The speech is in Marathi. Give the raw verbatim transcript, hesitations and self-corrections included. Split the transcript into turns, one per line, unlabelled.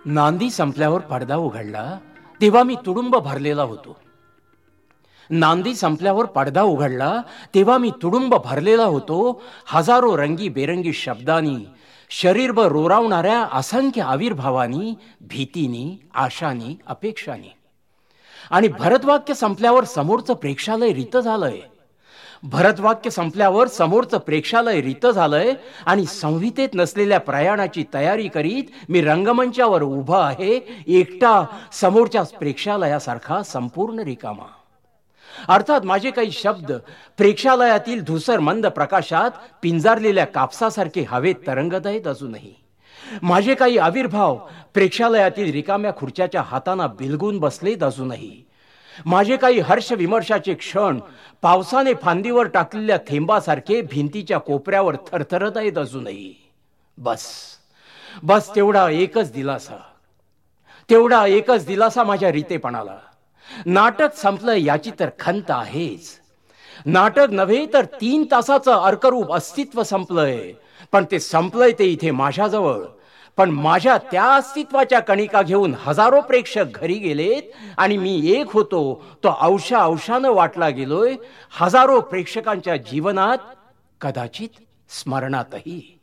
नांदी संपल्यावर पडदा उघडला तेव्हा मी तुडुंब भरलेला होतो. नांदी संपल्यावर पडदा उघडला तेव्हा मी तुडुंब भरलेला होतो. हजारो रंगी बेरंगी शब्दांनी, शरीरभर रोरावणाऱ्या असंख्य आविर्भावानी, भीतीनी, आशानी, अपेक्षानी. आणि भरतवाक्य संपल्यावर समोरचं प्रेक्षालय रित झालंय. भरतवाक्य संपल्यावर समोरचं प्रेक्षालय रित झालंय आणि संहितेत नसलेल्या प्रयाणाची तयारी करीत मी रंगमंचावर उभा आहे, एकटा समोरच्या प्रेक्षालयासारखा संपूर्ण रिकामा. अर्थात माझे काही शब्द प्रेक्षालयातील धुसर मंद प्रकाशात पिंजारलेल्या कापसासारखे हवेत तरंगत आहेत अजूनही. माझे काही आविर्भाव प्रेक्षालयातील रिकाम्या खुर्च्याच्या हातांना बिलगून बसलेत अजूनही. माझे काही हर्ष विमर्शाचे क्षण पावसाने फांदीवर टाकलेल्या थेंबासारखे भिंतीच्या कोपऱ्यावर थरथरत आहेत अजूनही. बस बस तेवढा एकच दिलासा, तेवढा एकच दिलासा माझ्या रीतेपणाला. नाटक संपलं याची तर खंत आहेच. नाटक नव्हे तर तीन तासाचं अर्करूप अस्तित्व संपलंय, पण ते संपलंय ते इथे माझ्याजवळ. पण माझ्या त्या अस्तित्वाच्या कणिका घेऊन हजारो प्रेक्षक घरी गेलेत आणि मी एक होतो तो अंशा अंशानं वाटला गेलोय हजारो प्रेक्षकांच्या जीवनात, कदाचित स्मरणातही.